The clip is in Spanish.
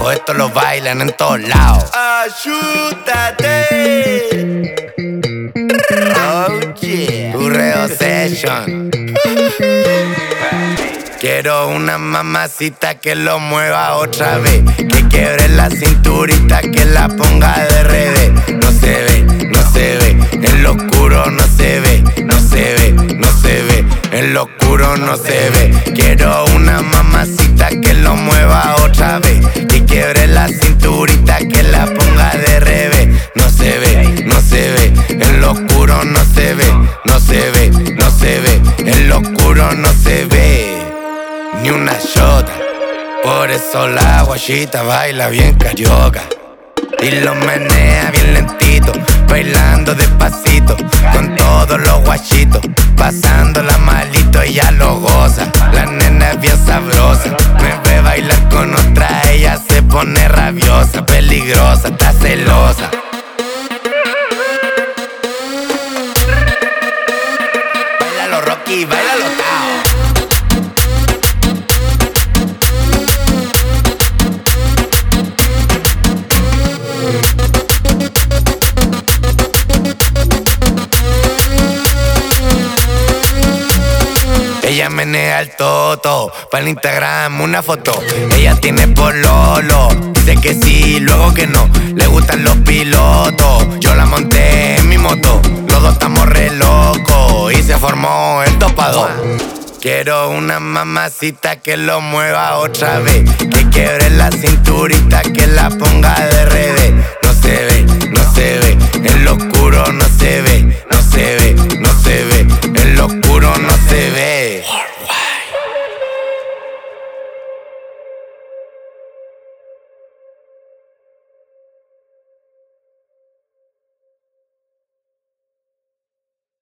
lado, esto lo bailan en todos lados. Ayúdate. Oh yeah, Urreo Session. Quiero una mamacita que lo mueva otra vez, que quiebre la cinturita, que la ponga de revés. No se ve, no se ve, en lo oscuro no se ve, no se ve, no se ve, en lo oscuro no se ve. Quiero una mamacita que lo mueva otra vez, que quiebre la cinturita, que la ponga de revés. No se ve, no se ve, en lo oscuro no se ve, no se ve, no se ve, en lo oscuro no se ve. Ni una shota, por eso la guachita baila bien carioca y lo menea bien lentito, bailando despacito con todos los guachitos, pasándola malito, ella lo goza. La nena es bien sabrosa, me ve bailar con otra, ella se pone rabiosa, peligrosa, está celosa. Báilalo Rocky, báilalo Tao. Ella menea el toto, para el Instagram una foto. Ella tiene pololo, dice que sí, luego que no. Le gustan los pilotos, yo la monté en mi moto. Los dos estamos re locos y se formó el 2-2. Quiero una mamacita que lo mueva otra vez, que quiebre la cinturita, que la ponga de revés.